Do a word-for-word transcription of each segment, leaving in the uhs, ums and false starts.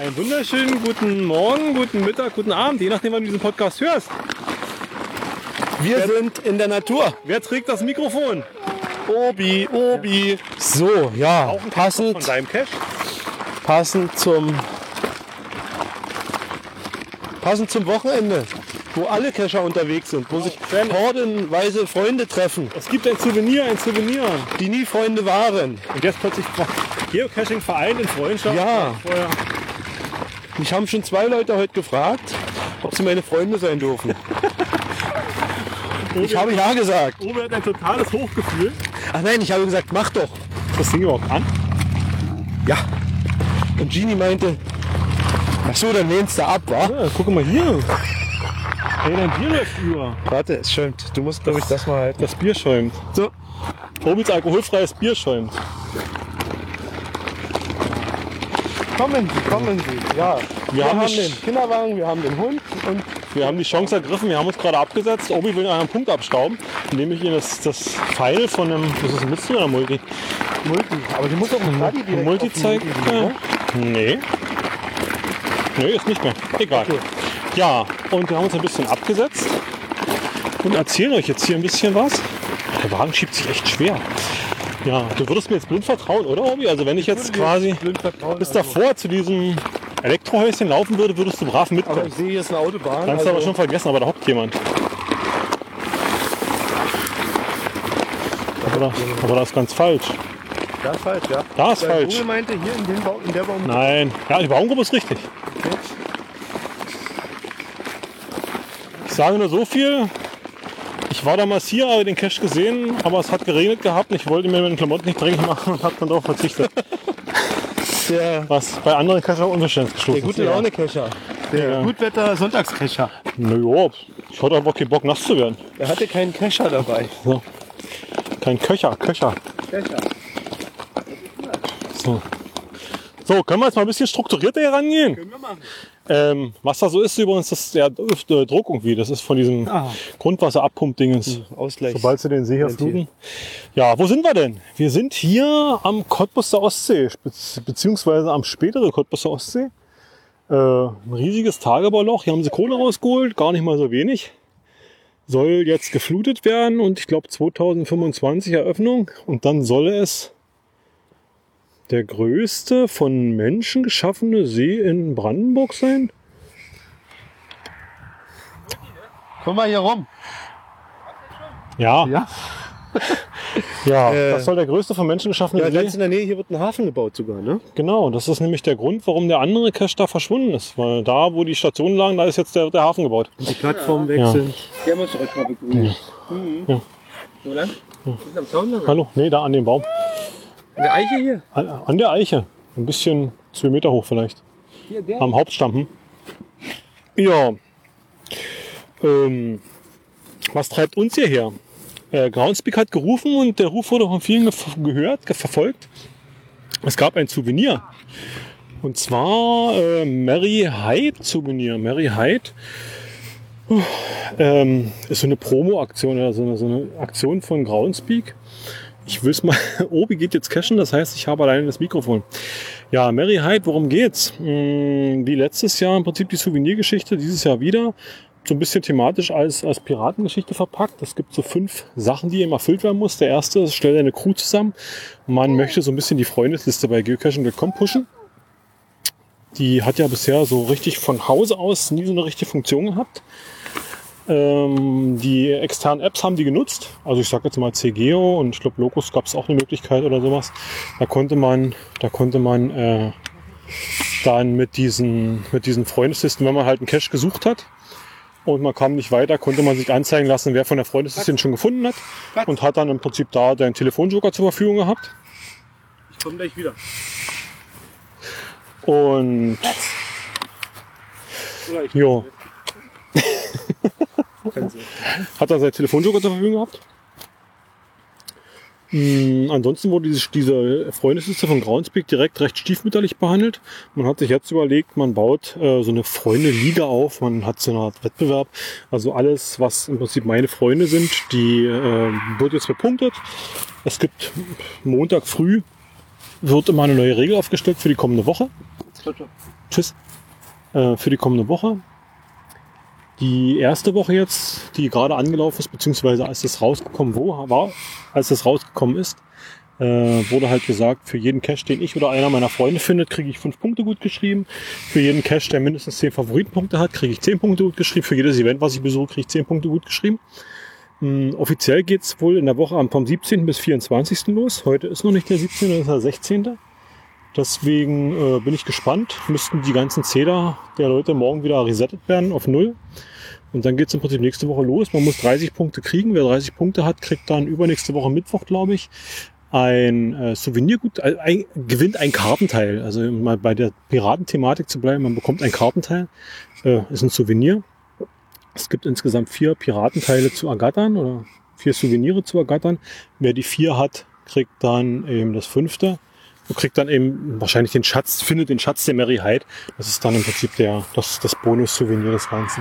Einen wunderschönen guten Morgen, guten Mittag, guten Abend, je nachdem, wann du diesen Podcast hörst. Wir wer, sind in der Natur. Wer trägt das Mikrofon? Obi, Obi. Ja. So, ja, auch ein passend, von deinem Cache. Passend zum, passend zum Wochenende, wo alle Cacher unterwegs sind, wo sich hordenweise Freunde treffen. Es gibt ein Souvenir, ein Souvenir. Die nie Freunde waren. Und jetzt plötzlich Geocaching vereint in Freundschaft. Ja. Vorher. Mich haben schon zwei Leute heute gefragt, ob sie meine Freunde sein dürfen. Ich habe ja gesagt. Obi hat ein totales Hochgefühl. Ach nein, ich habe gesagt, mach doch. Ist das Ding überhaupt an? Ja. Und Genie meinte, ach so, dann lehnst du ab, wa? Ja, guck mal hier. Hey, dein Bier läuft über. Warte, es schäumt. Du musst, glaube ich, das mal halten. Das Bier schäumt. So. Obis alkoholfreies Bier schäumt. Kommen Sie, kommen Sie. Ja, wir, wir haben den Kinderwagen, wir haben den Hund und wir haben die Chance ergriffen. Wir haben uns gerade abgesetzt. Obi will einen Punkt abstauben, indem ich ihm das, das Pfeil von einem, das ist ein Mütze oder Multi? Multi. Aber die muss auch ein Multi direkt Multi zeigen. Ja. Nee. Nee, ist nicht mehr. Egal. Okay. Ja, und wir haben uns ein bisschen abgesetzt und erzählen euch jetzt hier ein bisschen was. Der Wagen schiebt sich echt schwer. Ja, du würdest mir jetzt blind vertrauen, oder Obi? Also wenn ich, ich jetzt quasi bis davor zu diesem Elektrohäuschen laufen würde, würdest du brav mitkommen. Aber ich sehe, hier ist eine Autobahn. Kannst du also aber schon vergessen, aber da hockt jemand. Aber da, aber das ist ganz falsch. Da ist falsch, ja. Da ist der falsch. Google meinte hier in, den Baum, in der Baumgruppe. Nein, ja, die Baumgruppe ist richtig. Okay. Ich sage nur so viel. Ich war damals hier, habe den Cache gesehen, aber es hat geregnet gehabt und ich wollte mir mit den Klamotten nicht dreckig machen und habe dann darauf verzichtet. Der, Was bei anderen Cacher unverständlich gestoßen ist. Der gute Laune-Cacher. Der ja. Gutwetter-Sonntagscacher. Naja, ich hatte einfach keinen Bock, nass zu werden. Er hatte keinen Cacher dabei. So. Kein Köcher, Köcher. Köcher. So. So, können wir jetzt mal ein bisschen strukturierter hier rangehen? Können wir machen. Ähm, was da so ist übrigens, das ist der äh, Druck irgendwie. Das ist von diesem ah. Grundwasserabpump-Dingens. Ausgleich. Sobald sie den See hier fluten. Ja, wo sind wir denn? Wir sind hier am Cottbus der Ostsee, beziehungsweise am späteren Cottbus der Ostsee. Äh, ein riesiges Tagebauloch. Hier haben sie Kohle rausgeholt, gar nicht mal so wenig. Soll jetzt geflutet werden und ich glaube zweitausendfünfundzwanzig Eröffnung. Und dann soll es der größte von Menschen geschaffene See in Brandenburg sein? Komm mal hier rum. Ja. Ja, ja äh, das soll der größte von Menschen geschaffene ja, See. Ganz in der Nähe, hier wird ein Hafen gebaut sogar, ne? Genau, das ist nämlich der Grund, warum der andere Cache da verschwunden ist. Weil da, wo die Stationen lagen, da ist jetzt der, der Hafen gebaut. Und die Plattform wechseln. Der muss zurück mal begrüßen. Ja. Mhm. Ja. Wo lang? Ja. Ist am Zaun lang? Hallo? Nee, da an dem Baum. An der Eiche hier? An, an der Eiche. Ein bisschen zwei Meter hoch vielleicht. Hier, der? Am Hauptstamm. Hm? Ja. Ähm, was treibt uns hierher? Äh, Groundspeak hat gerufen und der Ruf wurde von vielen gehört, verfolgt. Es gab ein Souvenir. Und zwar äh, Mary Hyde Souvenir. Mary Hyde uh, ähm, ist so eine Promo-Aktion oder so eine, so eine Aktion von Groundspeak. Ich will es mal, Obi geht jetzt cashen, das heißt, ich habe alleine das Mikrofon. Ja, Mary Hyde, worum geht's? Hm, wie letztes Jahr im Prinzip die Souvenirgeschichte, dieses Jahr wieder. So ein bisschen thematisch als, als Piratengeschichte verpackt. Es gibt so fünf Sachen, die eben erfüllt werden muss. Der erste ist, stell deine Crew zusammen. Man möchte so ein bisschen die Freundesliste bei geocaching punkt com pushen. Die hat ja bisher so richtig von Hause aus nie so eine richtige Funktion gehabt. Ähm, die externen Apps haben die genutzt. Also ich sage jetzt mal C Geo und ich glaube Locus gab es auch eine Möglichkeit oder sowas. Da konnte man, da konnte man äh, dann mit diesen, mit diesen Freundeslisten, wenn man halt einen Cache gesucht hat, und man kam nicht weiter, konnte man sich anzeigen lassen, wer von der Freundesliste den schon gefunden hat. Und hat dann im Prinzip da den Telefonjoker zur Verfügung gehabt. Ich komme gleich wieder. Und jo. Hat dann seinen Telefonjoker zur Verfügung gehabt. Mhm, ansonsten wurde diese, diese Freundesliste von Groundspeak direkt recht stiefmütterlich behandelt. Man hat sich jetzt überlegt, man baut äh, so eine Freunde-Liga auf, man hat so eine Art Wettbewerb. Also alles, was im Prinzip meine Freunde sind, die äh, wird jetzt bepunktet. Es gibt Montag früh, wird immer eine neue Regel aufgestellt für die kommende Woche. Tschüss. Äh, für die kommende Woche. Die erste Woche jetzt, die gerade angelaufen ist, beziehungsweise als das rausgekommen wo, war, als das rausgekommen ist, äh, wurde halt gesagt, für jeden Cache, den ich oder einer meiner Freunde findet, kriege ich fünf Punkte gut geschrieben. Für jeden Cache, der mindestens zehn Favoritenpunkte hat, kriege ich zehn Punkte gut geschrieben. Für jedes Event, was ich besuche, kriege ich zehn Punkte gut geschrieben. Ähm, offiziell geht's wohl in der Woche vom siebzehnten bis vierundzwanzigsten los. Heute ist noch nicht der siebzehnte, das ist der sechzehnte Deswegen äh, bin ich gespannt. Müssten die ganzen Zähler der Leute morgen wieder resettet werden auf null. Und dann geht's im Prinzip nächste Woche los. Man muss dreißig Punkte kriegen. Wer dreißig Punkte hat, kriegt dann übernächste Woche Mittwoch, glaube ich, ein äh, Souvenirgut, äh, ein, gewinnt ein Kartenteil. Also um mal bei der Piratenthematik zu bleiben, man bekommt ein Kartenteil, äh, ist ein Souvenir. Es gibt insgesamt vier Piratenteile zu ergattern oder vier Souvenire zu ergattern. Wer die vier hat, kriegt dann eben das fünfte und kriegt dann eben wahrscheinlich den Schatz, findet den Schatz der Mary Hyde. Das ist dann im Prinzip der, das, das Bonus-Souvenir des Ganzen.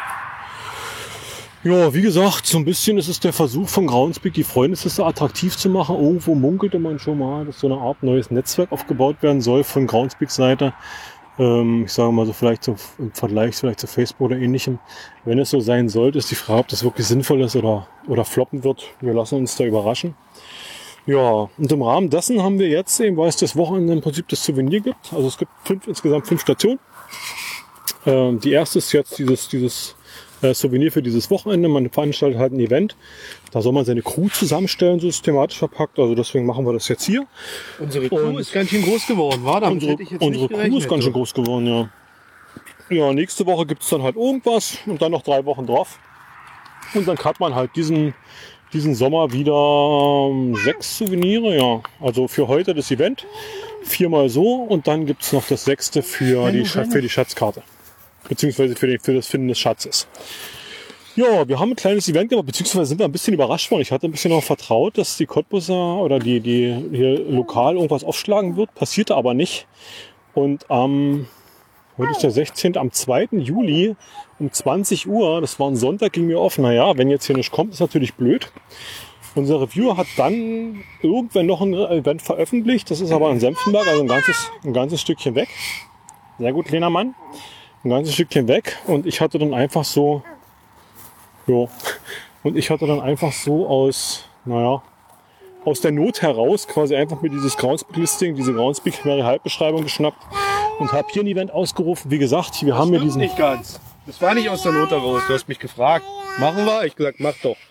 Ja, wie gesagt, so ein bisschen ist es der Versuch von Groundspeak, die Freundesliste attraktiv zu machen. Irgendwo munkelte man schon mal, dass so eine Art neues Netzwerk aufgebaut werden soll von Groundspeaks Seite. Ähm, ich sage mal so vielleicht so im Vergleich vielleicht zu Facebook oder ähnlichem. Wenn es so sein sollte, ist die Frage, ob das wirklich sinnvoll ist oder, oder floppen wird. Wir lassen uns da überraschen. Ja, und im Rahmen dessen haben wir jetzt eben, weil es das Wochenende im Prinzip das Souvenir gibt. Also es gibt fünf, insgesamt fünf Stationen. Ähm, die erste ist jetzt dieses, dieses Souvenir für dieses Wochenende. Man veranstaltet halt ein Event. Da soll man seine Crew zusammenstellen, so systematisch verpackt. Also deswegen machen wir das jetzt hier. Unsere Crew Und ist ganz schön groß geworden, war? Damit unsere hätte ich jetzt unsere nicht Crew gerechnet, ist ganz schön du. groß geworden, ja. Ja, nächste Woche gibt es dann halt irgendwas und dann noch drei Wochen drauf. Und dann hat man halt diesen, diesen Sommer wieder ähm, sechs Souvenire, ja. Also für heute das Event. Viermal so und dann gibt es noch das sechste für die, Scha- für die Schatzkarte. Beziehungsweise für, den, für das Finden des Schatzes. Ja, wir haben ein kleines Event gemacht, beziehungsweise sind wir ein bisschen überrascht worden. Ich hatte ein bisschen noch vertraut, dass die Cottbusser oder die, die hier lokal irgendwas aufschlagen wird. Passierte aber nicht. Und am, heute ist der sechzehnte, am zweiten Juli um zwanzig Uhr, das war ein Sonntag, ging mir auf, naja, wenn jetzt hier nicht kommt, ist natürlich blöd. Unser Reviewer hat dann irgendwann noch ein Event veröffentlicht. Das ist aber in Senftenberg, also ein ganzes, ein ganzes Stückchen weg. Sehr gut, kleiner Mann. Ein ganzes Stückchen weg und ich hatte dann einfach so, jo, und ich hatte dann einfach so aus, naja, aus der Not heraus quasi einfach mir dieses Groundspeak-Listing, diese Groundspeak-Halbbeschreibung geschnappt und habe hier ein Event ausgerufen. Wie gesagt, wir haben hier diesen... Nicht ganz. Das war nicht aus der Not heraus. Du hast mich gefragt, machen wir? Ich gesagt, mach doch.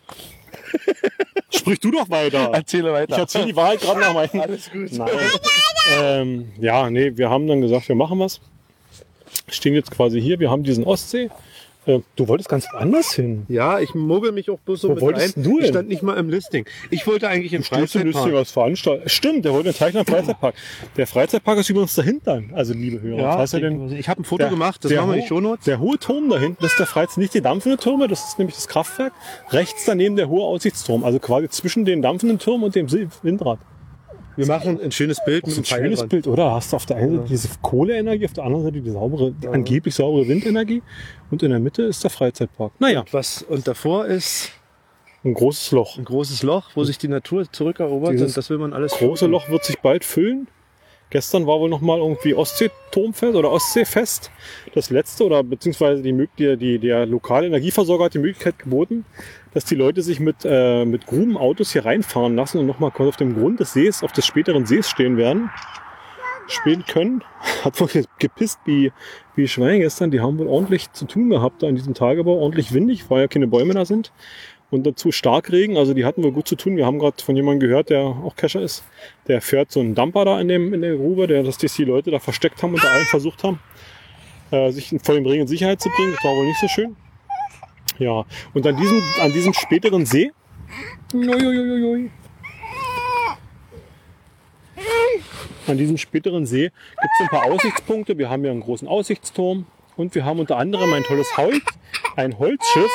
Sprich du doch weiter. Erzähle weiter. Ich erzähle die Wahrheit gerade nach meinen... Alles gut. Nein. Ähm, ja, nee, wir haben dann gesagt, wir machen was. Stehen jetzt quasi hier, wir haben diesen Ostsee. Äh, du wolltest ganz woanders hin. Ja, ich mogel mich auch bloß so Wo mit wolltest rein. du Ich denn? stand nicht mal im Listing. Ich wollte eigentlich im Stehst du Listing Freizeitpark. was veranstalten? Stimmt, der wollte den Teichner Freizeitpark. Der Freizeitpark ist übrigens dahinter, also liebe Hörer. Ja, das heißt ja den, ich habe ein Foto der- gemacht, das der machen wir in ho- die Shownotes. Der hohe Turm da hinten, das ist der Freizeit, nicht die dampfenden Türme, das ist nämlich das Kraftwerk. Rechts daneben der hohe Aussichtsturm, also quasi zwischen den dampfenden Turm und dem Sil- Windrad. Wir machen ein schönes Bild Das mit ist ein dem Pfeil schönes dran. Bild, oder? Hast du auf der einen Seite diese Kohleenergie, auf der anderen Seite die saubere, die angeblich saubere Windenergie und in der Mitte ist der Freizeitpark. Naja, Was, und davor ist ein großes Loch. ein großes Loch, wo sich die Natur zurückerobert. Dieses Und das will man alles große Loch wird sich bald füllen. Gestern war wohl noch mal irgendwie Ostseeturmfest oder Ostseefest. Das letzte oder beziehungsweise die, Mög- die, die, der lokale Energieversorger hat die Möglichkeit geboten, dass die Leute sich mit, äh, mit Grubenautos hier reinfahren lassen und nochmal auf dem Grund des Sees, auf des späteren Sees stehen werden. Stehen können. Hat wohl gepisst wie, wie Schwein gestern. Die haben wohl ordentlich zu tun gehabt da in diesem Tagebau. Ordentlich windig, weil ja keine Bäume da sind. Und dazu Starkregen, also die hatten wohl gut zu tun. Wir haben gerade von jemandem gehört, der auch Cacher ist. Der fährt so einen Dumper da in, dem, in der Grube, der, dass die Leute da versteckt haben und da allen versucht haben, äh, sich vor dem Regen in Sicherheit zu bringen. Das war wohl nicht so schön. Ja, und an diesem, an diesem späteren See, uiuiuiui, an diesem späteren See gibt es ein paar Aussichtspunkte. Wir haben hier einen großen Aussichtsturm und wir haben unter anderem ein tolles Holz, ein Holzschiff,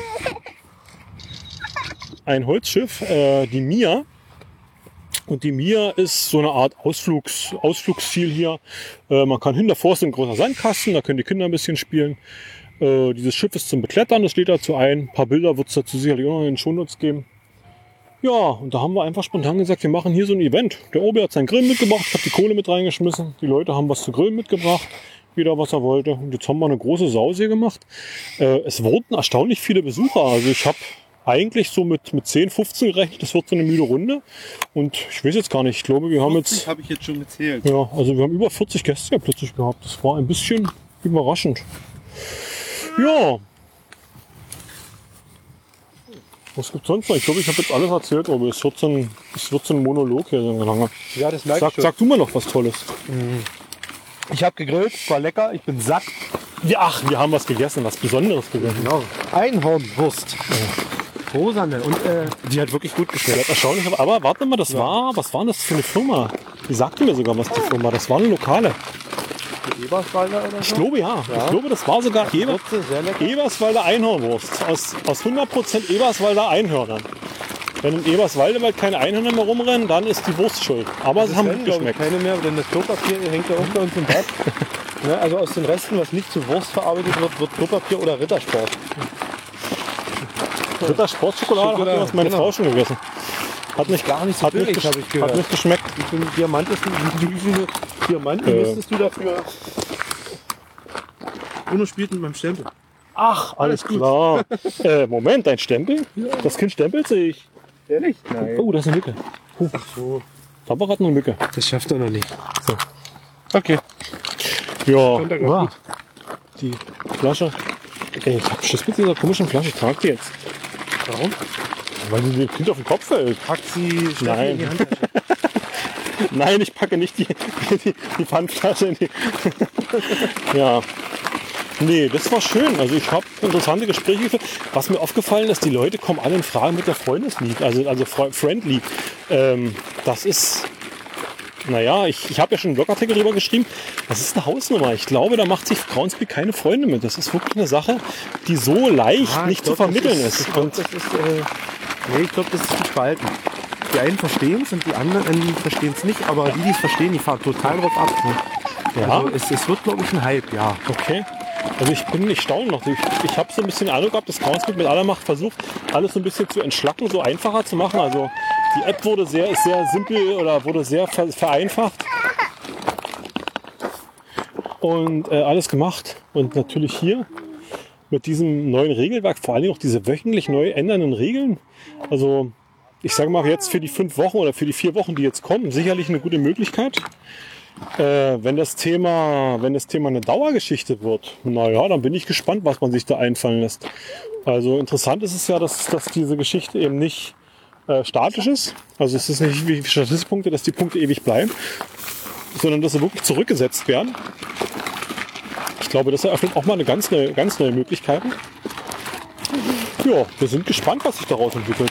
ein Holzschiff, äh, die Mia. Und die Mia ist so eine Art Ausflugs, Ausflugsziel hier. Äh, man kann hin, davor ist ein großer Sandkasten, da können die Kinder ein bisschen spielen. Äh, dieses Schiff ist zum Beklettern, das steht dazu ein. Ein paar Bilder wird es dazu sicherlich auch noch in den Shownotes geben. Ja, und da haben wir einfach spontan gesagt, wir machen hier so ein Event. Der Obi hat seinen Grill mitgebracht, ich habe die Kohle mit reingeschmissen. Die Leute haben was zu grillen mitgebracht. jeder was er wollte. Und jetzt haben wir eine große Sause gemacht. Äh, es wurden erstaunlich viele Besucher. Also ich habe eigentlich so mit, mit zehn, fünfzehn gerechnet, das wird so eine müde Runde. Und ich weiß jetzt gar nicht, ich glaube, wir haben jetzt... habe ich jetzt schon gezählt. Ja, also wir haben über vierzig Gäste ja plötzlich gehabt. Das war ein bisschen überraschend. Ja. Was gibt's sonst noch? Ich glaube, ich habe jetzt alles erzählt, aber es wird so ein, es wird so ein Monolog hier so lange. Ja, das merke Sag, ich schon. sag du mal noch was Tolles. Ich habe gegrillt, es war lecker, ich bin satt. Ja, ach, wir haben was gegessen, was Besonderes gegessen. Genau. Einhornwurst. Rosanne. Und äh, die hat wirklich gut geschmeckt. Erstaunlich, aber, aber warte mal, das war, was war das für eine Firma? Die sagte mir sogar was, die Firma. Das war eine lokale. Eberswalder oder Ich so? glaube, ja. Ich glaube, das war sogar Eber, Würze, sehr lecker. Eberswalder Einhornwurst. Aus, aus hundert Prozent Eberswalder Einhörnern. Wenn in Eberswalde keine Einhörner mehr rumrennen, dann ist die Wurst schuld. Aber sie haben gut Wenn, glaub ich, geschmeckt. keine mehr, denn das Klopapier hängt ja auch bei uns im Bad. Ja, also aus den Resten, was nicht zu Wurst verarbeitet wird, wird Klopapier oder Rittersport. Ritter Sportschokolade hat Schokolade, was meine genau. Frau schon gegessen. Hat nicht, Gar nicht so hat nicht, billig, gesch- habe ich gehört. hat nicht geschmeckt. Wie viele Diamanten, wie viele Diamanten Äh. müsstest du dafür? Uno spielt mit meinem Stempel. Ach, alles klar. äh, Moment, dein Stempel? Das Kind stempelt sich. Ehrlich? Nein. Oh, da ist eine Mücke. Oh. Ach so. Papa hat noch eine Mücke. Das schafft er noch nicht. Okay. Ja, Kommt er grad wow. gut. Die Flasche. Ey, ich hab Schiss mit dieser komischen Flasche. Ich trage die jetzt. Warum? Weil die dem Kind auf den Kopf fällt. Packt sie Steffi Nein. in die Handtasche. Nein, ich packe nicht die, die, die Pfandflasche in die. Ja. Nee, das war schön. Also ich habe interessante Gespräche geführt. Was mir aufgefallen ist, die Leute kommen alle in Frage mit der Freundeslied, also, also Fre- Friendly. Ähm, das ist, naja, ich, ich habe ja schon einen Blogartikel drüber geschrieben. Das ist eine Hausnummer. Ich glaube, da macht sich Groundspeak keine Freunde mit. Das ist wirklich eine Sache, die so leicht Ah, nicht ich zu glaub, das vermitteln ist. ist. Ich glaube, Und das ist, äh, nee, ich glaub, das ist gespalten. Die einen verstehen es und die anderen verstehen es nicht. Aber die, die es verstehen, die fahren total drauf ab. Ne? ja, Also es, es wird, glaube ich, ein Hype, ja. okay. Also ich bin nicht staunend noch. Ich, ich habe so ein bisschen den Eindruck gehabt, dass Groundspeak mit aller Macht versucht, alles so ein bisschen zu entschlacken, so einfacher zu machen. Also die App wurde sehr, ist sehr simpel oder wurde sehr ver- vereinfacht. Und äh, alles gemacht. Und natürlich hier mit diesem neuen Regelwerk, vor allem auch diese wöchentlich neu ändernden Regeln. Also ich sage mal jetzt für die fünf Wochen oder für die vier Wochen, die jetzt kommen, sicherlich eine gute Möglichkeit. Äh, wenn das Thema, wenn das Thema eine Dauergeschichte wird, naja, dann bin ich gespannt, was man sich da einfallen lässt. Also interessant ist es ja, dass, dass diese Geschichte eben nicht äh, statisch ist. Also es ist nicht wie Statistikpunkte, dass die Punkte ewig bleiben, sondern dass sie wirklich zurückgesetzt werden. Ich glaube, das eröffnet auch mal eine ganz neue, ganz neue Möglichkeiten. Ja, wir sind gespannt, was sich daraus entwickelt.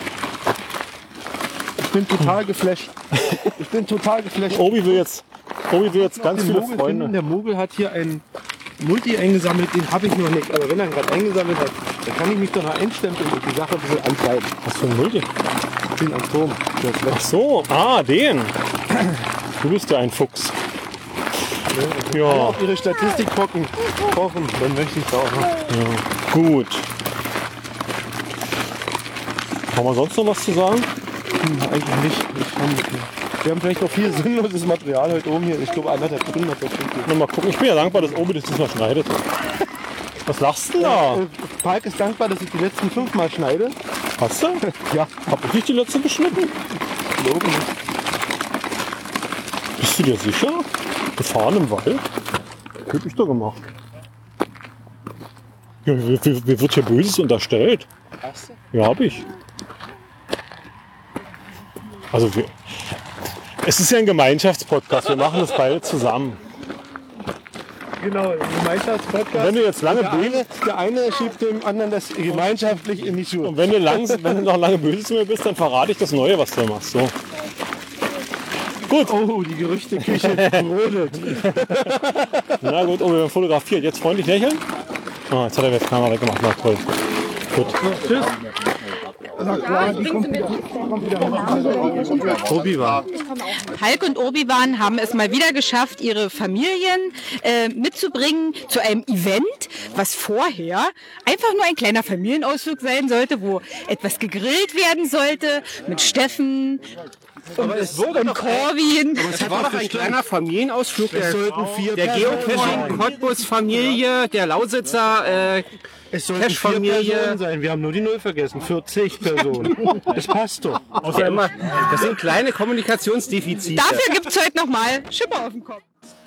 Ich bin total geflasht. Ich bin total geflasht. Obi will jetzt, Obi will jetzt ganz Den viele Mogel Freunde. finden. Der Mogel hat hier einen Multi eingesammelt, den habe ich noch nicht. Aber wenn er ihn gerade eingesammelt hat, dann kann ich mich doch noch einstempeln und die Sache ein bisschen antreiben. Was für ein Multi? Den Atom. Der ist weg. Ach so, ah, den. Du bist ja ein Fuchs. Alle Ja, auf ihre Statistik gucken, kochen, dann möchte ich es auch. Ne? gut. Haben wir sonst noch was zu sagen? Hm, eigentlich nicht. Ich haben, wir haben vielleicht noch viel sinnloses Material heute oben hier. Ich glaube, anderthalb Stunden hat das schon. Nur mal gucken. Ich bin ja dankbar, dass Obi das diesmal schneidet. Was lachst du denn da? Äh, Falk ist dankbar, dass ich die letzten fünf Mal schneide. Hast du? Ja, Hab ich nicht die letzte geschnitten? glaube ich. Bist du dir sicher? Gefahren im Wald? Hab ich doch gemacht. Ja, mir, mir mir wird hier Böses unterstellt. Hast du? Ja, hab ich. Also wir, es ist ja ein Gemeinschaftspodcast. Wir machen das beide zusammen. Genau, Gemeinschaftspodcast. Wenn du jetzt lange Der böse, eine, der eine schiebt dem anderen das gemeinschaftlich in die Schuhe. und wenn du, lang, wenn du noch lange böse zu mir bist, dann verrate ich das Neue, was du machst. So. Gut. Oh, die Gerüchteküche brodelt. Na gut, oh, wir haben fotografiert. Jetzt freundlich lächeln. Ah, jetzt hat er jetzt Kamera weggemacht. Na toll. Gut. Tschüss. Obi-Wan. Hulk und Obi-Wan haben es mal wieder geschafft, ihre Familien äh, mitzubringen zu einem Event, was vorher einfach nur ein kleiner Familienausflug sein sollte, wo etwas gegrillt werden sollte mit Steffen, Aber es wurde Und doch Corwin. Es war doch ein kleiner Familienausflug der, sollten vier der Personen Geocaching Cottbus-Familie, der Lausitzer äh, Es sollten vier Cache-Familie. Personen sein. Wir haben nur die Null vergessen. vierzig Personen. Das passt doch. Ja, immer, das sind kleine Kommunikationsdefizite. Dafür gibt es heute nochmal Schipper auf dem Kopf.